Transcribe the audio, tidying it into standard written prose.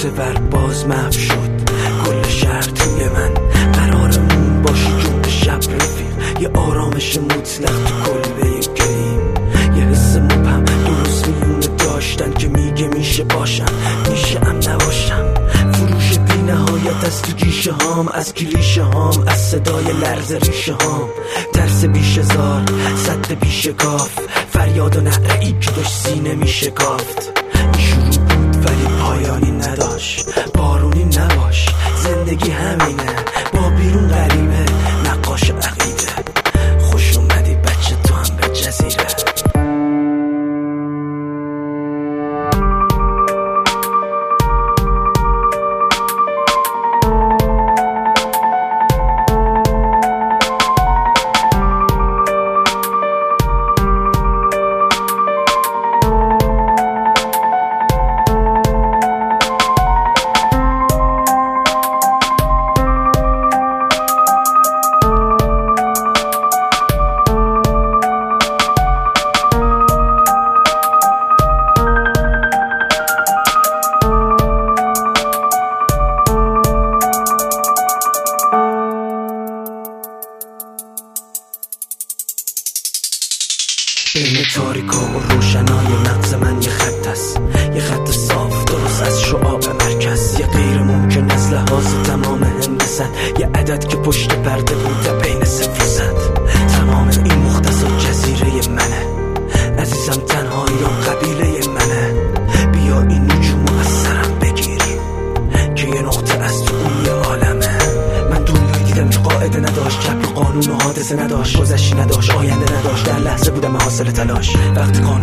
ور باز محو شد کل شهر توی من، قرارمون باشی جون به شب رفیق، یه آرامش مطلق تو کلبه گریم، یه حس مبهم درست میونه داشتن که میگه میشه باشم میشه ام نباشم، فروش بی نهایت از تو گیشه هام، از کلیشه هام، از صدای لرز ریشه هام، ترس بیش هزار صد بیش کاف، فریاد و نعره ای که داشت سینه میشه کافت، شروع بود ولی پایانی نداشت، بارونی نباش زندگی همینه، با بیرون غریبه نقاش عقیده، خوش اومدی بچه تو هم به جزیره. بین تاریکا و روشنای مغز من یه خط است، یه خط صاف درست از شعاع مرکز، یه غیر ممکن از لحاظ تمام هندست، یه عدد که پشت پرده بوده بین 0 و 100، تمام این مختصر جزیره منه عزیزم، تنهاییام قبیله منه، بیا این نجومو از سرم بگیریم که یه نقطه از تو اون یه عالمه، من دنیایی دیدم که قاعده نداشت، جبر قانون و حادثه نداشت، گذشتی نداشت، آینده نداشت، در لحظه بودم حاصل تلاش، وقتی